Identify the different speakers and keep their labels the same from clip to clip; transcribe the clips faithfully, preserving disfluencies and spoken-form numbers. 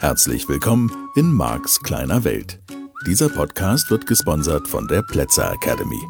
Speaker 1: Herzlich willkommen in Marks kleiner Welt. Dieser Podcast wird gesponsert von der Plätzer Academy.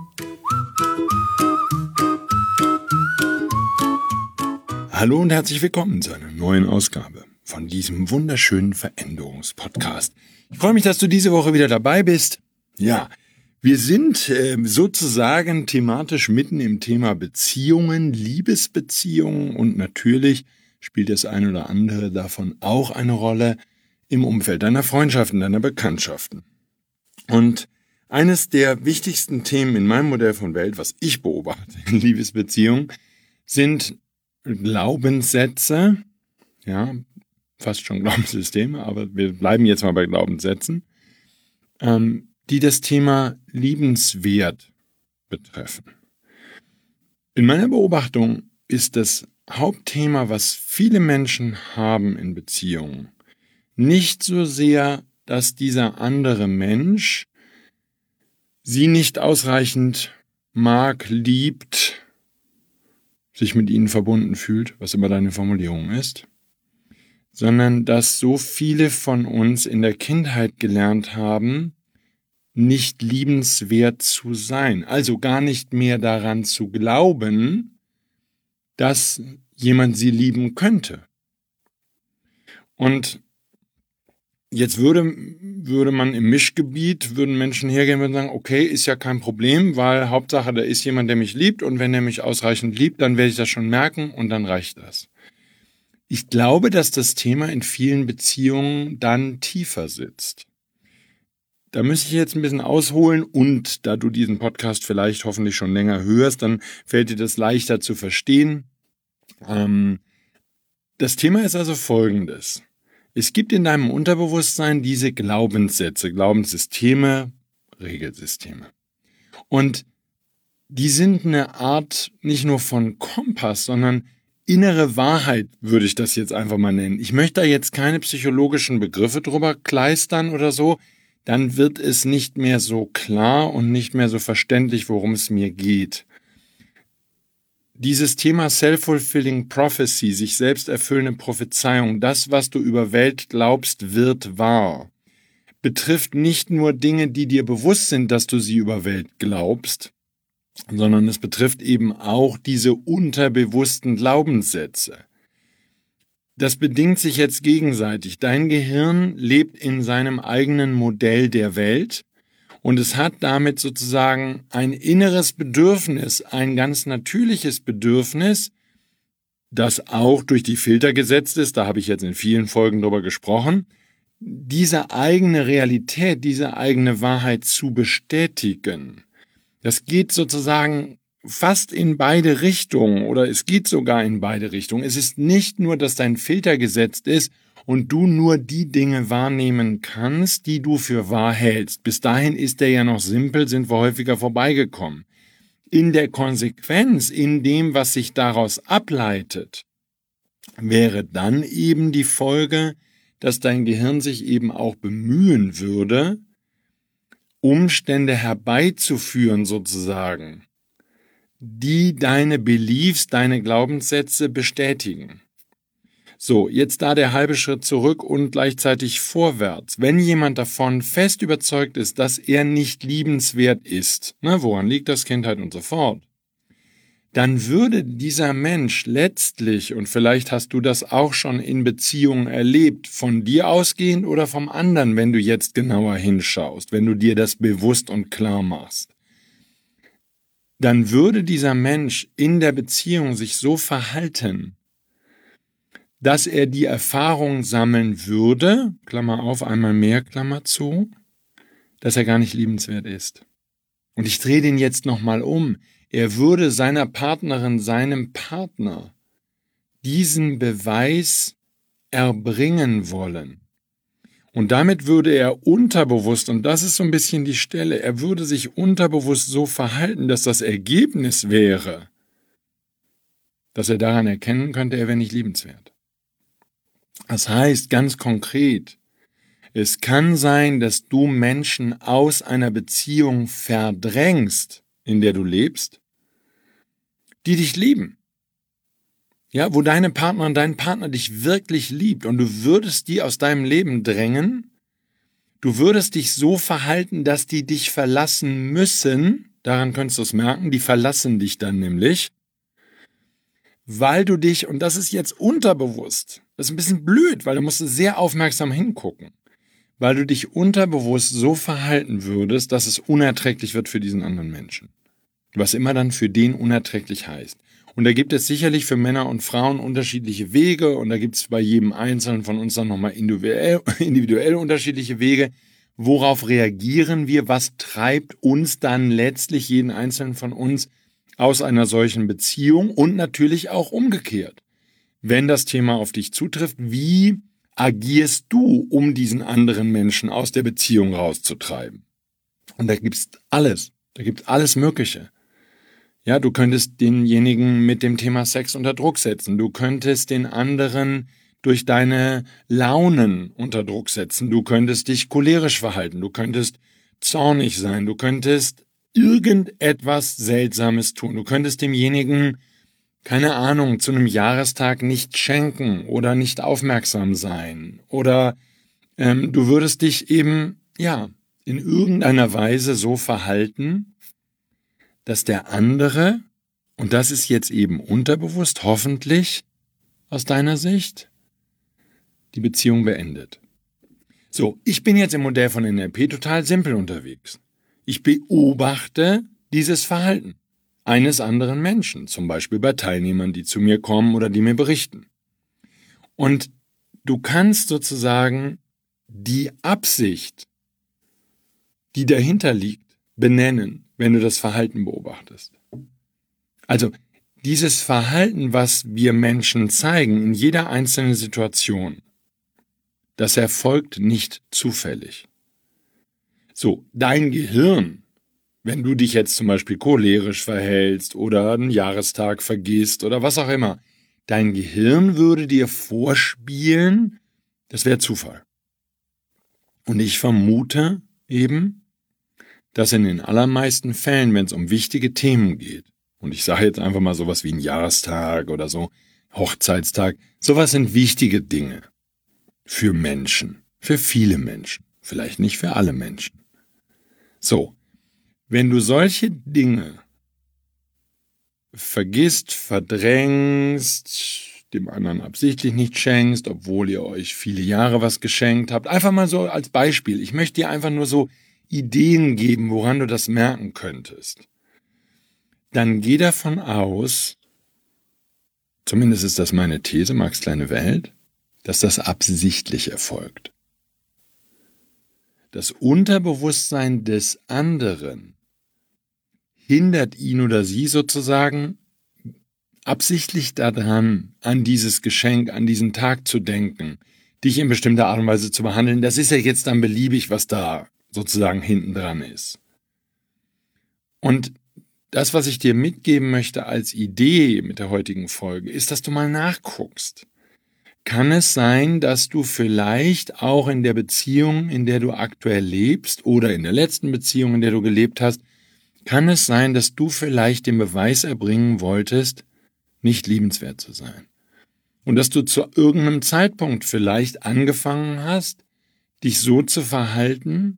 Speaker 2: Hallo und herzlich willkommen zu einer neuen Ausgabe von diesem wunderschönen Veränderungspodcast. Ich freue mich, dass du diese Woche wieder dabei bist. Ja, wir sind äh, sozusagen thematisch mitten im Thema Beziehungen, Liebesbeziehungen und natürlich spielt das eine oder andere davon auch eine Rolle im Umfeld deiner Freundschaften, deiner Bekanntschaften. Und eines der wichtigsten Themen in meinem Modell von Welt, was ich beobachte in Liebesbeziehungen, sind Glaubenssätze, ja, fast schon Glaubenssysteme, aber wir bleiben jetzt mal bei Glaubenssätzen, ähm, die das Thema liebenswert betreffen. In meiner Beobachtung ist das Hauptthema, was viele Menschen haben in Beziehungen, nicht so sehr, dass dieser andere Mensch sie nicht ausreichend mag, liebt, sich mit ihnen verbunden fühlt, was immer deine Formulierung ist, sondern dass so viele von uns in der Kindheit gelernt haben, nicht liebenswert zu sein, also gar nicht mehr daran zu glauben, dass jemand sie lieben könnte. Und jetzt würde, würde man im Mischgebiet, würden Menschen hergehen und sagen, okay, ist ja kein Problem, weil Hauptsache, da ist jemand, der mich liebt und wenn er mich ausreichend liebt, dann werde ich das schon merken und dann reicht das. Ich glaube, dass das Thema in vielen Beziehungen dann tiefer sitzt. Da müsste ich jetzt ein bisschen ausholen und da du diesen Podcast vielleicht hoffentlich schon länger hörst, dann fällt dir das leichter zu verstehen. Ähm, das Thema ist also folgendes. Es gibt in deinem Unterbewusstsein diese Glaubenssätze, Glaubenssysteme, Regelsysteme. Und die sind eine Art nicht nur von Kompass, sondern innere Wahrheit, würde ich das jetzt einfach mal nennen. Ich möchte da jetzt keine psychologischen Begriffe drüber kleistern oder so, dann wird es nicht mehr so klar und nicht mehr so verständlich, worum es mir geht. Dieses Thema Self-Fulfilling Prophecy, sich selbst erfüllende Prophezeiung, das, was du über Welt glaubst, wird wahr, betrifft nicht nur Dinge, die dir bewusst sind, dass du sie über Welt glaubst, sondern es betrifft eben auch diese unterbewussten Glaubenssätze. Das bedingt sich jetzt gegenseitig. Dein Gehirn lebt in seinem eigenen Modell der Welt und es hat damit sozusagen ein inneres Bedürfnis, ein ganz natürliches Bedürfnis, das auch durch die Filter gesetzt ist, da habe ich jetzt in vielen Folgen drüber gesprochen, diese eigene Realität, diese eigene Wahrheit zu bestätigen. Das geht sozusagen fast in beide Richtungen oder es geht sogar in beide Richtungen. Es ist nicht nur, dass dein Filter gesetzt ist und du nur die Dinge wahrnehmen kannst, die du für wahr hältst. Bis dahin ist der ja noch simpel, sind wir häufiger vorbeigekommen. In der Konsequenz, in dem, was sich daraus ableitet, wäre dann eben die Folge, dass dein Gehirn sich eben auch bemühen würde, Umstände herbeizuführen sozusagen, die deine Beliefs, deine Glaubenssätze bestätigen. So, jetzt da der halbe Schritt zurück und gleichzeitig vorwärts. Wenn jemand davon fest überzeugt ist, dass er nicht liebenswert ist, na, woran liegt das, Kindheit und so fort, dann würde dieser Mensch letztlich, und vielleicht hast du das auch schon in Beziehungen erlebt, von dir ausgehend oder vom anderen, wenn du jetzt genauer hinschaust, wenn du dir das bewusst und klar machst, dann würde dieser Mensch in der Beziehung sich so verhalten, dass er die Erfahrung sammeln würde, Klammer auf, einmal mehr, Klammer zu, dass er gar nicht liebenswert ist. Und ich drehe den jetzt nochmal um. Er würde seiner Partnerin, seinem Partner diesen Beweis erbringen wollen. Und damit würde er unterbewusst, und das ist so ein bisschen die Stelle, er würde sich unterbewusst so verhalten, dass das Ergebnis wäre, dass er daran erkennen könnte, er wäre nicht liebenswert. Das heißt ganz konkret, es kann sein, dass du Menschen aus einer Beziehung verdrängst, in der du lebst, die dich lieben. ja, wo deine Partnerin, dein Partner dich wirklich liebt und du würdest die aus deinem Leben drängen, du würdest dich so verhalten, dass die dich verlassen müssen, daran könntest du es merken, die verlassen dich dann nämlich, weil du dich, und das ist jetzt unterbewusst, das ist ein bisschen blöd, weil da musst du sehr aufmerksam hingucken, weil du dich unterbewusst so verhalten würdest, dass es unerträglich wird für diesen anderen Menschen. Was immer dann für den unerträglich heißt. Und da gibt es sicherlich für Männer und Frauen unterschiedliche Wege und da gibt es bei jedem Einzelnen von uns dann nochmal individuell, individuell unterschiedliche Wege. Worauf reagieren wir? Was treibt uns dann letztlich jeden Einzelnen von uns aus einer solchen Beziehung und natürlich auch umgekehrt? Wenn das Thema auf dich zutrifft, wie agierst du, um diesen anderen Menschen aus der Beziehung rauszutreiben? Und da gibt's alles. Da gibt's alles Mögliche. Ja, du könntest denjenigen mit dem Thema Sex unter Druck setzen. Du könntest den anderen durch deine Launen unter Druck setzen. Du könntest dich cholerisch verhalten. Du könntest zornig sein. Du könntest irgendetwas Seltsames tun. Du könntest demjenigen, keine Ahnung, zu einem Jahrestag nicht schenken oder nicht aufmerksam sein. Oder ähm, du würdest dich eben, ja, in irgendeiner Weise so verhalten, dass der andere, und das ist jetzt eben unterbewusst, hoffentlich aus deiner Sicht, die Beziehung beendet. So, ich bin jetzt im Modell von N L P total simpel unterwegs. Ich beobachte dieses Verhalten eines anderen Menschen, zum Beispiel bei Teilnehmern, die zu mir kommen oder die mir berichten. Und du kannst sozusagen die Absicht, die dahinter liegt, benennen, wenn du das Verhalten beobachtest. Also dieses Verhalten, was wir Menschen zeigen in jeder einzelnen Situation, das erfolgt nicht zufällig. So, dein Gehirn, wenn du dich jetzt zum Beispiel cholerisch verhältst oder einen Jahrestag vergisst oder was auch immer, dein Gehirn würde dir vorspielen, das wäre Zufall. Und ich vermute eben, dass in den allermeisten Fällen, wenn es um wichtige Themen geht, und ich sage jetzt einfach mal sowas wie ein Jahrestag oder so, Hochzeitstag, sowas sind wichtige Dinge für Menschen, für viele Menschen, vielleicht nicht für alle Menschen. So, wenn du solche Dinge vergisst, verdrängst, dem anderen absichtlich nicht schenkst, obwohl ihr euch viele Jahre was geschenkt habt, einfach mal so als Beispiel, ich möchte dir einfach nur so Ideen geben, woran du das merken könntest, dann geh davon aus, zumindest ist das meine These, Marx kleine Welt, dass das absichtlich erfolgt. Das Unterbewusstsein des anderen hindert ihn oder sie sozusagen absichtlich daran, an dieses Geschenk, an diesen Tag zu denken, dich in bestimmter Art und Weise zu behandeln. Das ist ja jetzt dann beliebig, was da sozusagen hinten dran ist. Und das, was ich dir mitgeben möchte als Idee mit der heutigen Folge, ist, dass du mal nachguckst. Kann es sein, dass du vielleicht auch in der Beziehung, in der du aktuell lebst, oder in der letzten Beziehung, in der du gelebt hast, kann es sein, dass du vielleicht den Beweis erbringen wolltest, nicht liebenswert zu sein? Und dass du zu irgendeinem Zeitpunkt vielleicht angefangen hast, dich so zu verhalten,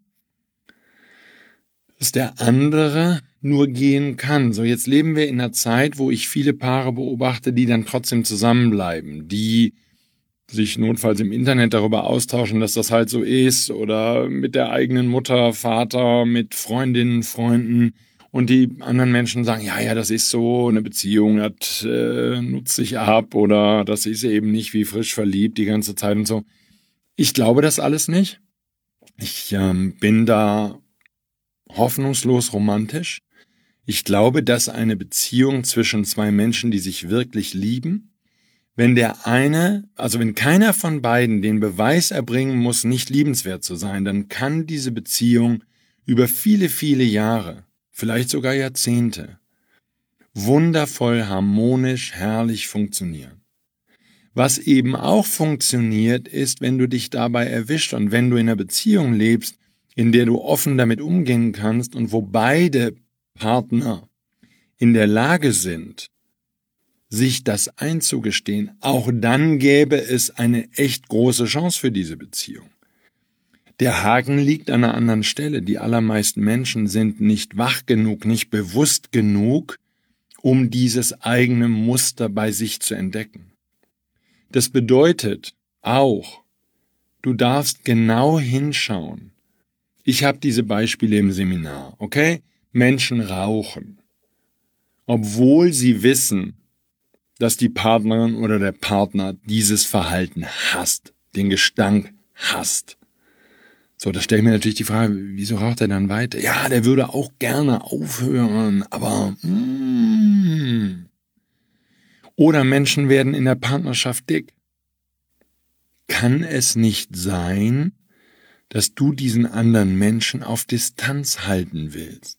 Speaker 2: dass der andere nur gehen kann. So, jetzt leben wir in einer Zeit, wo ich viele Paare beobachte, die dann trotzdem zusammenbleiben, die sich notfalls im Internet darüber austauschen, dass das halt so ist, oder mit der eigenen Mutter, Vater, mit Freundinnen, Freunden, und die anderen Menschen sagen, ja, ja, das ist so, eine Beziehung, das äh, nutzt sich ab, oder das ist eben nicht wie frisch verliebt die ganze Zeit und so. Ich glaube das alles nicht. Ich ähm, bin da hoffnungslos romantisch. Ich glaube, dass eine Beziehung zwischen zwei Menschen, die sich wirklich lieben, wenn der eine, also wenn keiner von beiden den Beweis erbringen muss, nicht liebenswert zu sein, dann kann diese Beziehung über viele, viele Jahre, vielleicht sogar Jahrzehnte, wundervoll, harmonisch, herrlich funktionieren. Was eben auch funktioniert, ist, wenn du dich dabei erwischt und wenn du in einer Beziehung lebst, in der du offen damit umgehen kannst und wo beide Partner in der Lage sind, sich das einzugestehen, auch dann gäbe es eine echt große Chance für diese Beziehung. Der Haken liegt an einer anderen Stelle. Die allermeisten Menschen sind nicht wach genug, nicht bewusst genug, um dieses eigene Muster bei sich zu entdecken. Das bedeutet auch, du darfst genau hinschauen. Ich habe diese Beispiele im Seminar, okay? Menschen rauchen, obwohl sie wissen, dass die Partnerin oder der Partner dieses Verhalten hasst, den Gestank hasst. So, da stelle ich mir natürlich die Frage, wieso raucht er dann weiter? Ja, der würde auch gerne aufhören, aber... Mm. Oder Menschen werden in der Partnerschaft dick. Kann es nicht sein, dass du diesen anderen Menschen auf Distanz halten willst?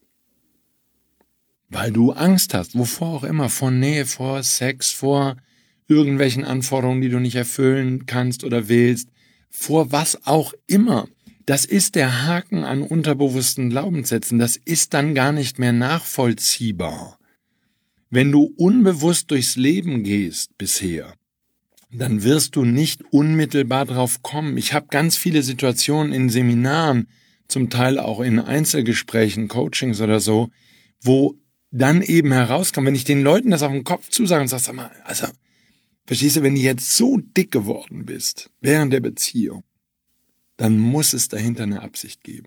Speaker 2: Weil du Angst hast, wovor auch immer, vor Nähe, vor Sex, vor irgendwelchen Anforderungen, die du nicht erfüllen kannst oder willst, vor was auch immer. Das ist der Haken an unterbewussten Glaubenssätzen. Das ist dann gar nicht mehr nachvollziehbar. Wenn du unbewusst durchs Leben gehst bisher, dann wirst du nicht unmittelbar drauf kommen. Ich habe ganz viele Situationen in Seminaren, zum Teil auch in Einzelgesprächen, Coachings oder so, wo dann eben herauskommt, wenn ich den Leuten das auf den Kopf zusage und sage, sag mal, also, verstehst du, wenn du jetzt so dick geworden bist während der Beziehung, dann muss es dahinter eine Absicht geben.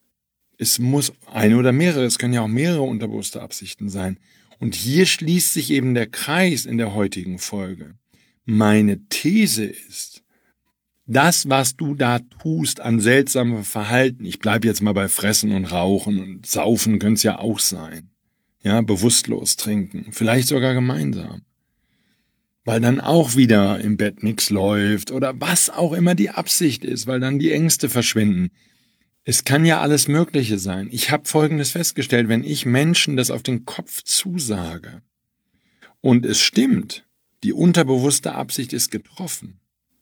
Speaker 2: Es muss eine oder mehrere, es können ja auch mehrere unterbewusste Absichten sein. Und hier schließt sich eben der Kreis in der heutigen Folge. Meine These ist, das, was du da tust an seltsamem Verhalten, ich bleibe jetzt mal bei Fressen und Rauchen und Saufen könnte es ja auch sein, ja, bewusstlos trinken, vielleicht sogar gemeinsam, weil dann auch wieder im Bett nichts läuft oder was auch immer die Absicht ist, weil dann die Ängste verschwinden. Es kann ja alles Mögliche sein. Ich habe Folgendes festgestellt, wenn ich Menschen das auf den Kopf zusage und es stimmt, die unterbewusste Absicht ist getroffen,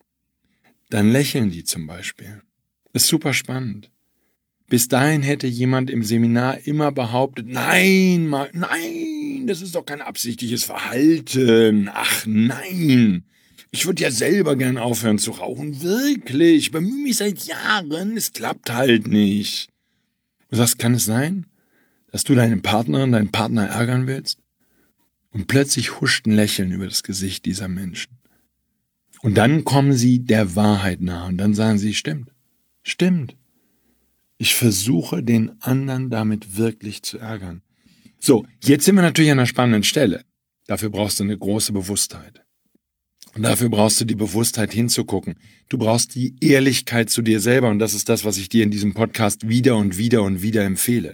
Speaker 2: dann lächeln die zum Beispiel. Das ist super spannend. Bis dahin hätte jemand im Seminar immer behauptet, nein, mal, nein, das ist doch kein absichtliches Verhalten. Ach nein, ich würde ja selber gern aufhören zu rauchen. Wirklich, ich bemühe mich seit Jahren, es klappt halt nicht. Du sagst, kann es sein, dass du deine Partnerin, deinen Partner ärgern willst? Und plötzlich huscht ein Lächeln über das Gesicht dieser Menschen. Und dann kommen sie der Wahrheit nahe und dann sagen sie, stimmt, stimmt. Ich versuche, den anderen damit wirklich zu ärgern. So, jetzt sind wir natürlich an einer spannenden Stelle. Dafür brauchst du eine große Bewusstheit. Und dafür brauchst du die Bewusstheit hinzugucken. Du brauchst die Ehrlichkeit zu dir selber und das ist das, was ich dir in diesem Podcast wieder und wieder und wieder empfehle.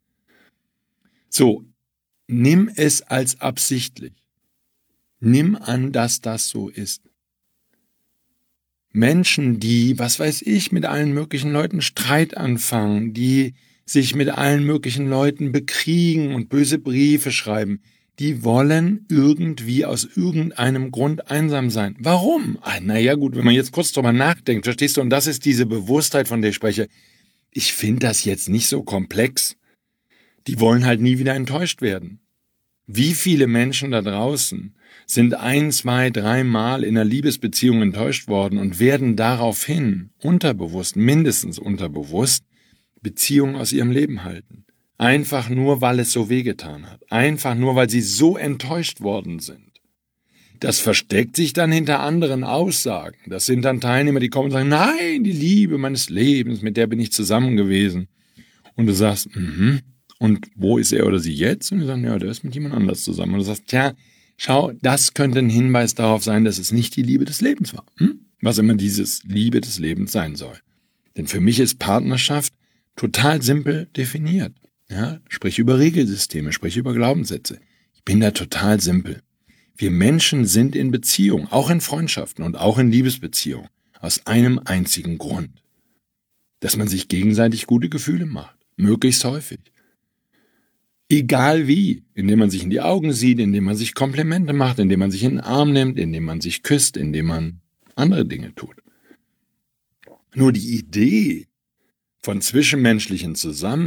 Speaker 2: So, nimm es als absichtlich. Nimm an, dass das so ist. Menschen, die, was weiß ich, mit allen möglichen Leuten Streit anfangen, die sich mit allen möglichen Leuten bekriegen und böse Briefe schreiben, die wollen irgendwie aus irgendeinem Grund einsam sein. Warum? Ah, naja gut, wenn man jetzt kurz drüber nachdenkt, verstehst du, und das ist diese Bewusstheit, von der ich spreche. Ich finde das jetzt nicht so komplex. Die wollen halt nie wieder enttäuscht werden. Wie viele Menschen da draußen sind ein, zwei, dreimal in einer Liebesbeziehung enttäuscht worden und werden daraufhin unterbewusst, mindestens unterbewusst, Beziehungen aus ihrem Leben halten. Einfach nur, weil es so wehgetan hat. Einfach nur, weil sie so enttäuscht worden sind. Das versteckt sich dann hinter anderen Aussagen. Das sind dann Teilnehmer, die kommen und sagen, nein, die Liebe meines Lebens, mit der bin ich zusammen gewesen. Und du sagst, mhm, und wo ist er oder sie jetzt? Und die sagen, ja, der ist mit jemand anders zusammen. Und du sagst, tja, schau, das könnte ein Hinweis darauf sein, dass es nicht die Liebe des Lebens war. Hm? Was immer dieses Liebe des Lebens sein soll. Denn für mich ist Partnerschaft total simpel definiert. Ja, sprich über Regelsysteme, sprich über Glaubenssätze. Ich bin da total simpel. Wir Menschen sind in Beziehung, auch in Freundschaften und auch in Liebesbeziehungen, aus einem einzigen Grund. Dass man sich gegenseitig gute Gefühle macht, möglichst häufig. Egal wie, indem man sich in die Augen sieht, indem man sich Komplimente macht, indem man sich in den Arm nimmt, indem man sich küsst, indem man andere Dinge tut. Nur die Idee von zwischenmenschlichem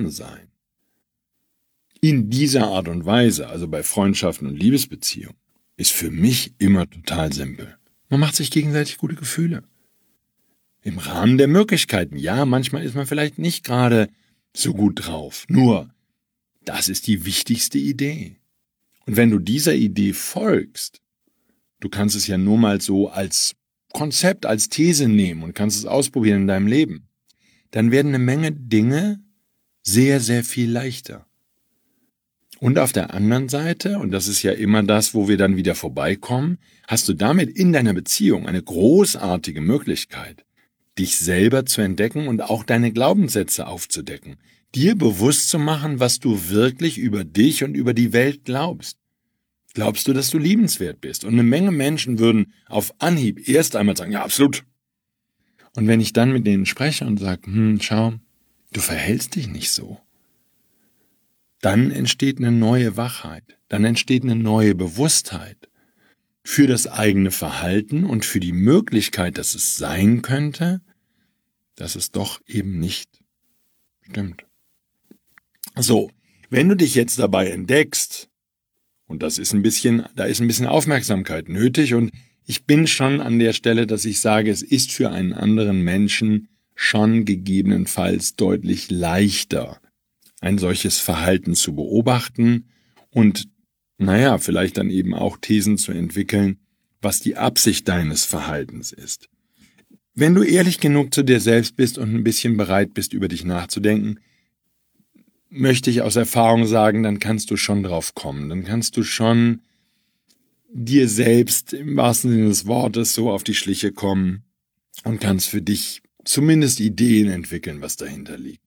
Speaker 2: Zusammensein in dieser Art und Weise, also bei Freundschaften und Liebesbeziehungen, ist für mich immer total simpel. Man macht sich gegenseitig gute Gefühle. Im Rahmen der Möglichkeiten. Ja, manchmal ist man vielleicht nicht gerade so gut drauf. Nur, das ist die wichtigste Idee. Und wenn du dieser Idee folgst, du kannst es ja nur mal so als Konzept, als These nehmen und kannst es ausprobieren in deinem Leben, dann werden eine Menge Dinge sehr, sehr viel leichter. Und auf der anderen Seite, und das ist ja immer das, wo wir dann wieder vorbeikommen, hast du damit in deiner Beziehung eine großartige Möglichkeit, dich selber zu entdecken und auch deine Glaubenssätze aufzudecken, dir bewusst zu machen, was du wirklich über dich und über die Welt glaubst. Glaubst du, dass du liebenswert bist? Und eine Menge Menschen würden auf Anhieb erst einmal sagen, ja, absolut. Und wenn ich dann mit denen spreche und sage, hm, schau, du verhältst dich nicht so, dann entsteht eine neue Wachheit, dann entsteht eine neue Bewusstheit für das eigene Verhalten und für die Möglichkeit, dass es sein könnte, dass es doch eben nicht stimmt. So, wenn du dich jetzt dabei entdeckst, und das ist ein bisschen, da ist ein bisschen Aufmerksamkeit nötig, und ich bin schon an der Stelle, dass ich sage, es ist für einen anderen Menschen schon gegebenenfalls deutlich leichter, ein solches Verhalten zu beobachten und, naja, vielleicht dann eben auch Thesen zu entwickeln, was die Absicht deines Verhaltens ist. Wenn du ehrlich genug zu dir selbst bist und ein bisschen bereit bist, über dich nachzudenken, möchte ich aus Erfahrung sagen, dann kannst du schon drauf kommen. Dann kannst du schon dir selbst im wahrsten Sinne des Wortes so auf die Schliche kommen und kannst für dich zumindest Ideen entwickeln, was dahinter liegt.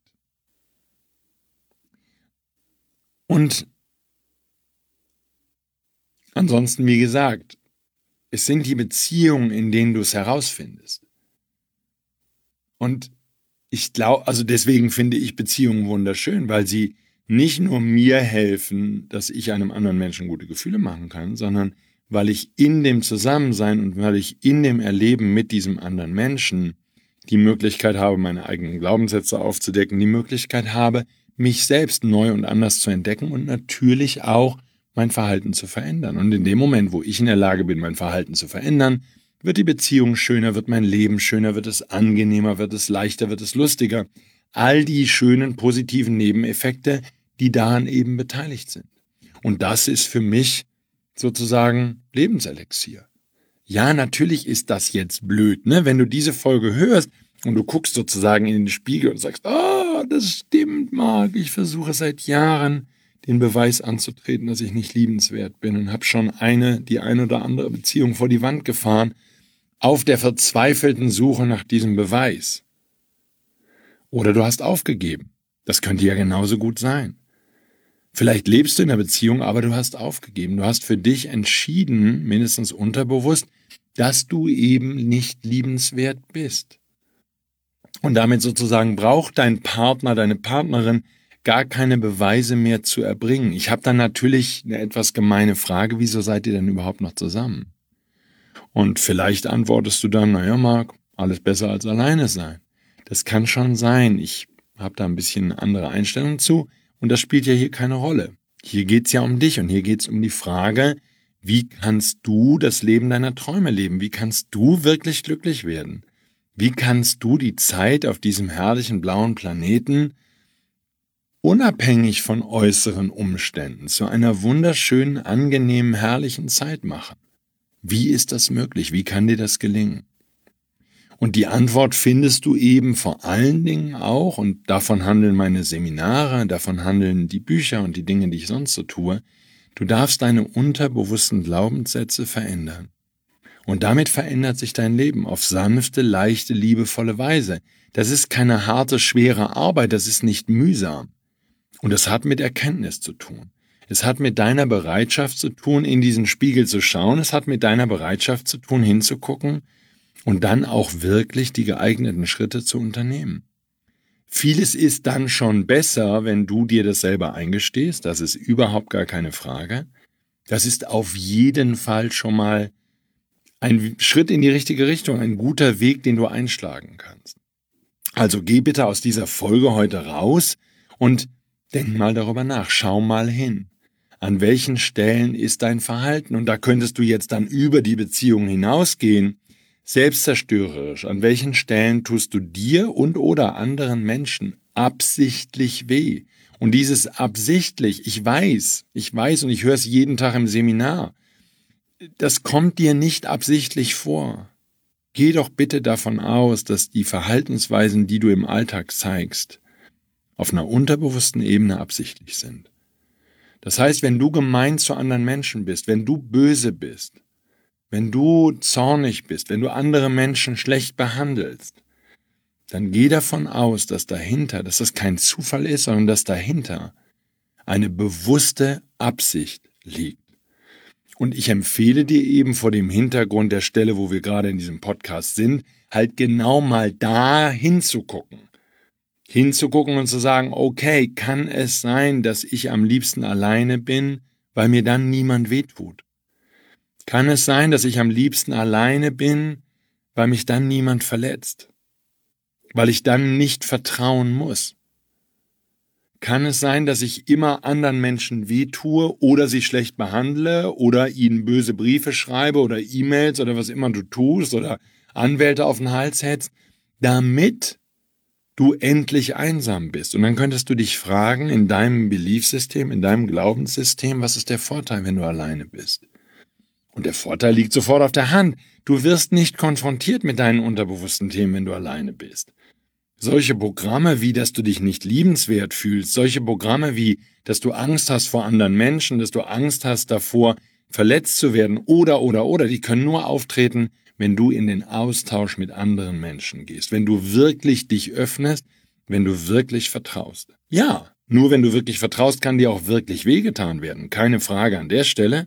Speaker 2: Und ansonsten, wie gesagt, es sind die Beziehungen, in denen du es herausfindest. Und ich glaube, also deswegen finde ich Beziehungen wunderschön, weil sie nicht nur mir helfen, dass ich einem anderen Menschen gute Gefühle machen kann, sondern weil ich in dem Zusammensein und weil ich in dem Erleben mit diesem anderen Menschen die Möglichkeit habe, meine eigenen Glaubenssätze aufzudecken, die Möglichkeit habe, mich selbst neu und anders zu entdecken und natürlich auch mein Verhalten zu verändern. Und in dem Moment, wo ich in der Lage bin, mein Verhalten zu verändern, wird die Beziehung schöner, wird mein Leben schöner, wird es angenehmer, wird es leichter, wird es lustiger. All die schönen, positiven Nebeneffekte, die daran eben beteiligt sind. Und das ist für mich sozusagen Lebenselixier. Ja, natürlich ist das jetzt blöd, ne? Wenn du diese Folge hörst und du guckst sozusagen in den Spiegel und sagst, ah, das stimmt, Marc, ich versuche seit Jahren den Beweis anzutreten, dass ich nicht liebenswert bin und habe schon eine, die eine oder andere Beziehung vor die Wand gefahren, auf der verzweifelten Suche nach diesem Beweis. Oder du hast aufgegeben. Das könnte ja genauso gut sein. Vielleicht lebst du in einer Beziehung, aber du hast aufgegeben. Du hast für dich entschieden, mindestens unterbewusst, dass du eben nicht liebenswert bist. Und damit sozusagen braucht dein Partner, deine Partnerin gar keine Beweise mehr zu erbringen. Ich habe dann natürlich eine etwas gemeine Frage, wieso seid ihr denn überhaupt noch zusammen? Und vielleicht antwortest du dann, naja, Marc, alles besser als alleine sein. Das kann schon sein. Ich habe da ein bisschen eine andere Einstellung zu und das spielt ja hier keine Rolle. Hier geht's ja um dich und hier geht's um die Frage, wie kannst du das Leben deiner Träume leben? Wie kannst du wirklich glücklich werden? Wie kannst du die Zeit auf diesem herrlichen blauen Planeten unabhängig von äußeren Umständen zu einer wunderschönen, angenehmen, herrlichen Zeit machen? Wie ist das möglich? Wie kann dir das gelingen? Und die Antwort findest du eben vor allen Dingen auch, und davon handeln meine Seminare, davon handeln die Bücher und die Dinge, die ich sonst so tue, du darfst deine unterbewussten Glaubenssätze verändern. Und damit verändert sich dein Leben auf sanfte, leichte, liebevolle Weise. Das ist keine harte, schwere Arbeit, das ist nicht mühsam. Und das hat mit Erkenntnis zu tun. Es hat mit deiner Bereitschaft zu tun, in diesen Spiegel zu schauen. Es hat mit deiner Bereitschaft zu tun, hinzugucken und dann auch wirklich die geeigneten Schritte zu unternehmen. Vieles ist dann schon besser, wenn du dir das selber eingestehst. Das ist überhaupt gar keine Frage. Das ist auf jeden Fall schon mal ein Schritt in die richtige Richtung, ein guter Weg, den du einschlagen kannst. Also geh bitte aus dieser Folge heute raus und denk mal darüber nach. Schau mal hin. An welchen Stellen ist dein Verhalten? Und da könntest du jetzt dann über die Beziehung hinausgehen, selbstzerstörerisch. An welchen Stellen tust du dir und oder anderen Menschen absichtlich weh? Und dieses absichtlich, ich weiß, ich weiß und ich höre es jeden Tag im Seminar, das kommt dir nicht absichtlich vor. Geh doch bitte davon aus, dass die Verhaltensweisen, die du im Alltag zeigst, auf einer unterbewussten Ebene absichtlich sind. Das heißt, wenn du gemein zu anderen Menschen bist, wenn du böse bist, wenn du zornig bist, wenn du andere Menschen schlecht behandelst, dann geh davon aus, dass dahinter, dass das kein Zufall ist, sondern dass dahinter eine bewusste Absicht liegt. Und ich empfehle dir eben vor dem Hintergrund der Stelle, wo wir gerade in diesem Podcast sind, halt genau mal da hinzugucken. Hinzugucken und zu sagen, okay, kann es sein, dass ich am liebsten alleine bin, weil mir dann niemand wehtut? Kann es sein, dass ich am liebsten alleine bin, weil mich dann niemand verletzt? Weil ich dann nicht vertrauen muss? Kann es sein, dass ich immer anderen Menschen wehtue oder sie schlecht behandle oder ihnen böse Briefe schreibe oder E-Mails oder was immer du tust oder Anwälte auf den Hals hetzt, damit du endlich einsam bist? Und dann könntest du dich fragen, in deinem Beliefssystem, in deinem Glaubenssystem, was ist der Vorteil, wenn du alleine bist? Und der Vorteil liegt sofort auf der Hand. Du wirst nicht konfrontiert mit deinen unterbewussten Themen, wenn du alleine bist. Solche Programme wie, dass du dich nicht liebenswert fühlst, solche Programme wie, dass du Angst hast vor anderen Menschen, dass du Angst hast davor, verletzt zu werden oder, oder, oder, die können nur auftreten, wenn du in den Austausch mit anderen Menschen gehst, wenn du wirklich dich öffnest, wenn du wirklich vertraust. Ja, nur wenn du wirklich vertraust, kann dir auch wirklich wehgetan werden, keine Frage an der Stelle.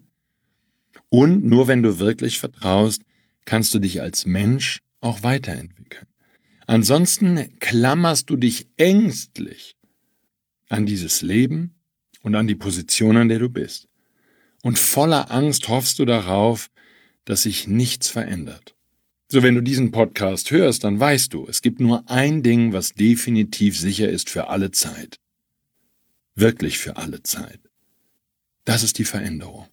Speaker 2: Und nur wenn du wirklich vertraust, kannst du dich als Mensch auch weiterentwickeln. Ansonsten klammerst du dich ängstlich an dieses Leben und an die Position, an der du bist. Und voller Angst hoffst du darauf, dass sich nichts verändert. So, wenn du diesen Podcast hörst, dann weißt du, es gibt nur ein Ding, was definitiv sicher ist für alle Zeit. Wirklich für alle Zeit. Das ist die Veränderung.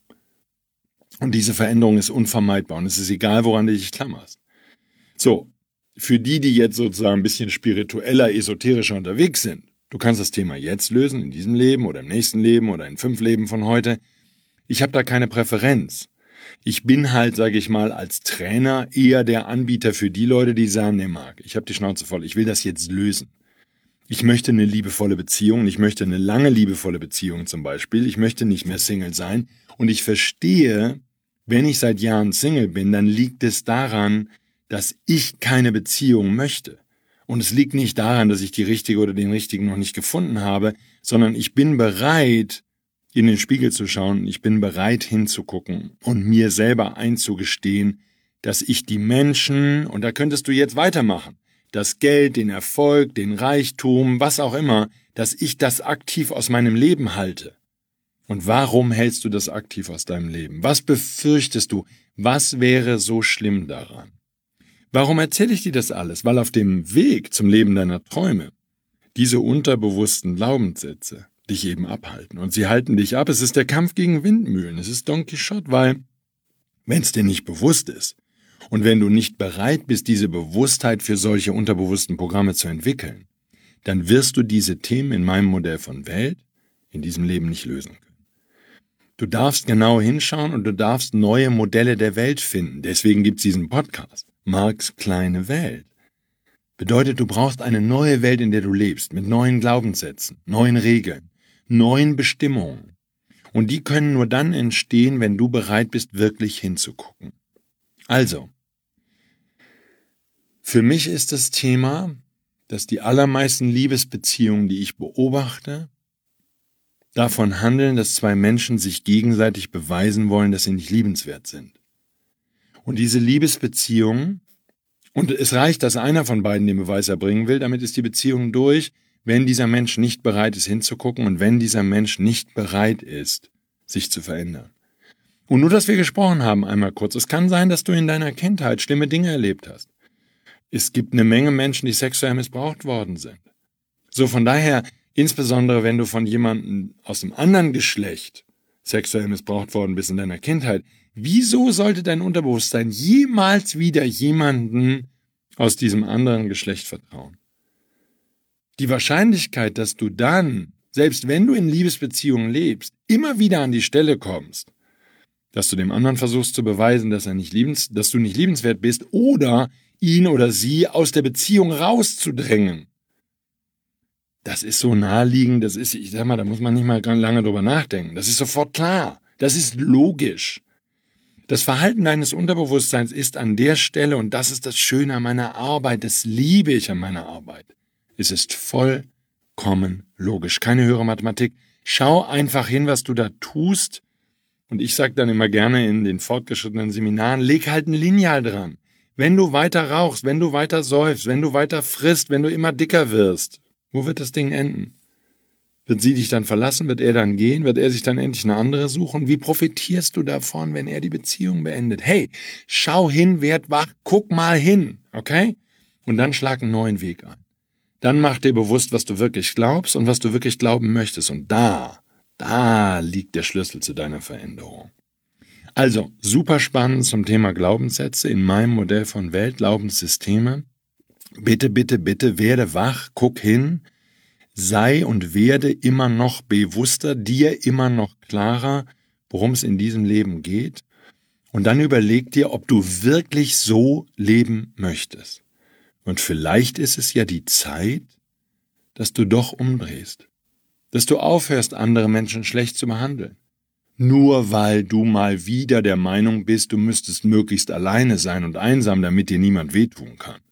Speaker 2: Und diese Veränderung ist unvermeidbar und es ist egal, woran du dich klammerst. So, für die, die jetzt sozusagen ein bisschen spiritueller, esoterischer unterwegs sind, du kannst das Thema jetzt lösen, in diesem Leben oder im nächsten Leben oder in fünf Leben von heute. Ich habe da keine Präferenz. Ich bin halt, sage ich mal, als Trainer eher der Anbieter für die Leute, die sagen, nee, Marc, ich habe die Schnauze voll, ich will das jetzt lösen. Ich möchte eine liebevolle Beziehung, ich möchte eine lange liebevolle Beziehung zum Beispiel, ich möchte nicht mehr Single sein und ich verstehe, wenn ich seit Jahren Single bin, dann liegt es daran, dass ich keine Beziehung möchte. Und es liegt nicht daran, dass ich die richtige oder den richtigen noch nicht gefunden habe, sondern ich bin bereit, in den Spiegel zu schauen, ich bin bereit hinzugucken und mir selber einzugestehen, dass ich die Menschen, und da könntest du jetzt weitermachen, das Geld, den Erfolg, den Reichtum, was auch immer, dass ich das aktiv aus meinem Leben halte. Und warum hältst du das aktiv aus deinem Leben? Was befürchtest du? Was wäre so schlimm daran? Warum erzähle ich dir das alles? Weil auf dem Weg zum Leben deiner Träume diese unterbewussten Glaubenssätze dich eben abhalten. Und sie halten dich ab. Es ist der Kampf gegen Windmühlen. Es ist Don Quixote, weil, wenn es dir nicht bewusst ist und wenn du nicht bereit bist, diese Bewusstheit für solche unterbewussten Programme zu entwickeln, dann wirst du diese Themen in meinem Modell von Welt in diesem Leben nicht lösen können. Du darfst genau hinschauen und du darfst neue Modelle der Welt finden. Deswegen gibt es diesen Podcast. Marcs kleine Welt. Bedeutet, du brauchst eine neue Welt, in der du lebst, mit neuen Glaubenssätzen, neuen Regeln, neuen Bestimmungen. Und die können nur dann entstehen, wenn du bereit bist, wirklich hinzugucken. Also, für mich ist das Thema, dass die allermeisten Liebesbeziehungen, die ich beobachte, davon handeln, dass zwei Menschen sich gegenseitig beweisen wollen, dass sie nicht liebenswert sind. Und diese Liebesbeziehung, und es reicht, dass einer von beiden den Beweis erbringen will, damit ist die Beziehung durch, wenn dieser Mensch nicht bereit ist hinzugucken und wenn dieser Mensch nicht bereit ist, sich zu verändern. Und nur, dass wir gesprochen haben einmal kurz, es kann sein, dass du in deiner Kindheit schlimme Dinge erlebt hast. Es gibt eine Menge Menschen, die sexuell missbraucht worden sind. So, von daher, insbesondere wenn du von jemandem aus dem anderen Geschlecht sexuell missbraucht worden bist in deiner Kindheit, wieso sollte dein Unterbewusstsein jemals wieder jemanden aus diesem anderen Geschlecht vertrauen? Die Wahrscheinlichkeit, dass du dann, selbst wenn du in Liebesbeziehungen lebst, immer wieder an die Stelle kommst, dass du dem anderen versuchst zu beweisen, dass er nicht liebens, dass du nicht liebenswert bist oder ihn oder sie aus der Beziehung rauszudrängen. Das ist so naheliegend, das ist, ich sag mal, da muss man nicht mal ganz lange drüber nachdenken. Das ist sofort klar. Das ist logisch. Das Verhalten deines Unterbewusstseins ist an der Stelle, und das ist das Schöne an meiner Arbeit, das liebe ich an meiner Arbeit. Es ist vollkommen logisch. Keine höhere Mathematik. Schau einfach hin, was du da tust. Und ich sage dann immer gerne in den fortgeschrittenen Seminaren, leg halt ein Lineal dran. Wenn du weiter rauchst, wenn du weiter säufst, wenn du weiter frisst, wenn du immer dicker wirst, wo wird das Ding enden? Wird sie dich dann verlassen? Wird er dann gehen? Wird er sich dann endlich eine andere suchen? Wie profitierst du davon, wenn er die Beziehung beendet? Hey, schau hin, werd wach, guck mal hin, okay? Und dann schlag einen neuen Weg ein. Dann mach dir bewusst, was du wirklich glaubst und was du wirklich glauben möchtest. Und da, da liegt der Schlüssel zu deiner Veränderung. Also, super spannend zum Thema Glaubenssätze in meinem Modell von Welt, Glaubenssysteme. Bitte, bitte, bitte, werde wach, guck hin, sei und werde immer noch bewusster, dir immer noch klarer, worum es in diesem Leben geht. Und dann überleg dir, ob du wirklich so leben möchtest. Und vielleicht ist es ja die Zeit, dass du doch umdrehst, dass du aufhörst, andere Menschen schlecht zu behandeln. Nur weil du mal wieder der Meinung bist, du müsstest möglichst alleine sein und einsam, damit dir niemand wehtun kann.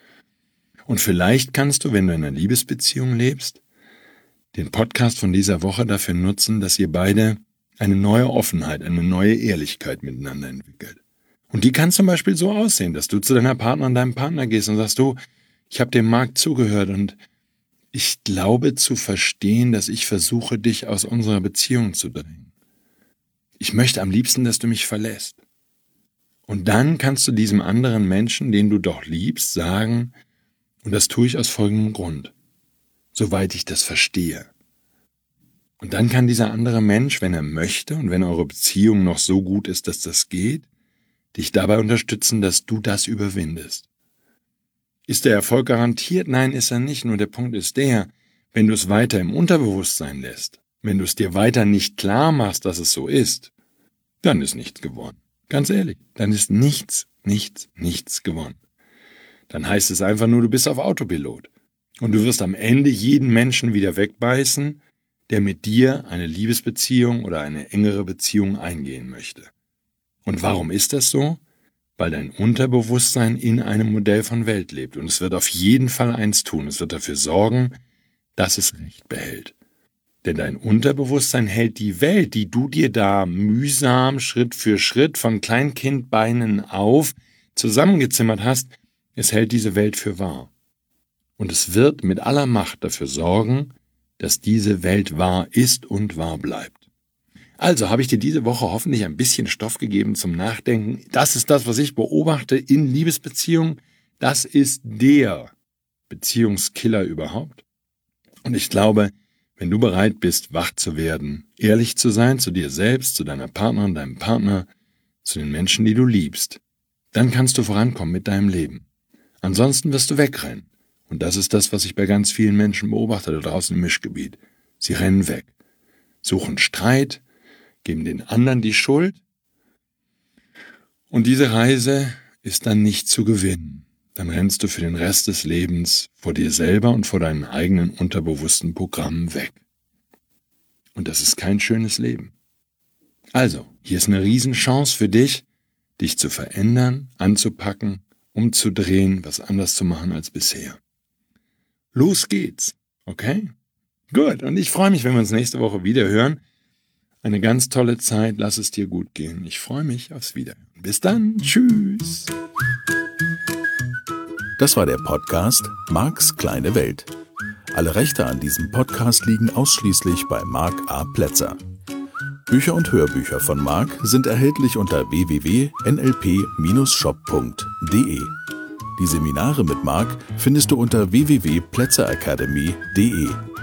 Speaker 2: Und vielleicht kannst du, wenn du in einer Liebesbeziehung lebst, den Podcast von dieser Woche dafür nutzen, dass ihr beide eine neue Offenheit, eine neue Ehrlichkeit miteinander entwickelt. Und die kann zum Beispiel so aussehen, dass du zu deiner Partnerin, deinem Partner gehst und sagst, du, ich habe dem Marc zugehört und ich glaube zu verstehen, dass ich versuche, dich aus unserer Beziehung zu drängen. Ich möchte am liebsten, dass du mich verlässt. Und dann kannst du diesem anderen Menschen, den du doch liebst, sagen, und das tue ich aus folgendem Grund, soweit ich das verstehe. Und dann kann dieser andere Mensch, wenn er möchte und wenn eure Beziehung noch so gut ist, dass das geht, dich dabei unterstützen, dass du das überwindest. Ist der Erfolg garantiert? Nein, ist er nicht. Nur der Punkt ist der, wenn du es weiter im Unterbewusstsein lässt, wenn du es dir weiter nicht klar machst, dass es so ist, dann ist nichts gewonnen. Ganz ehrlich, dann ist nichts, nichts, nichts gewonnen. Dann heißt es einfach nur, du bist auf Autopilot. Und du wirst am Ende jeden Menschen wieder wegbeißen, der mit dir eine Liebesbeziehung oder eine engere Beziehung eingehen möchte. Und warum ist das so? Weil dein Unterbewusstsein in einem Modell von Welt lebt. Und es wird auf jeden Fall eins tun. Es wird dafür sorgen, dass es Recht behält. Denn dein Unterbewusstsein hält die Welt, die du dir da mühsam Schritt für Schritt von Kleinkindbeinen auf zusammengezimmert hast, es hält diese Welt für wahr. Und es wird mit aller Macht dafür sorgen, dass diese Welt wahr ist und wahr bleibt. Also habe ich dir diese Woche hoffentlich ein bisschen Stoff gegeben zum Nachdenken. Das ist das, was ich beobachte in Liebesbeziehungen. Das ist der Beziehungskiller überhaupt. Und ich glaube, wenn du bereit bist, wach zu werden, ehrlich zu sein zu dir selbst, zu deiner Partnerin, deinem Partner, zu den Menschen, die du liebst, dann kannst du vorankommen mit deinem Leben. Ansonsten wirst du wegrennen. Und das ist das, was ich bei ganz vielen Menschen beobachte da draußen im Mischgebiet. Sie rennen weg, suchen Streit, geben den anderen die Schuld. Und diese Reise ist dann nicht zu gewinnen. Dann rennst du für den Rest des Lebens vor dir selber und vor deinen eigenen unterbewussten Programmen weg. Und das ist kein schönes Leben. Also, hier ist eine Riesenchance für dich, dich zu verändern, anzupacken, umzudrehen, was anders zu machen als bisher. Los geht's, okay? Gut, und ich freue mich, wenn wir uns nächste Woche wieder hören. Eine ganz tolle Zeit, lass es dir gut gehen. Ich freue mich aufs Wiederhören. Bis dann, tschüss.
Speaker 1: Das war der Podcast Marcs kleine Welt. Alle Rechte an diesem Podcast liegen ausschließlich bei Marc A. Plätzer. Bücher und Hörbücher von Marc sind erhältlich unter w w w punkt n l p Bindestrich shop punkt d e. Die Seminare mit Marc findest du unter w w w punkt plätzer academy punkt d e.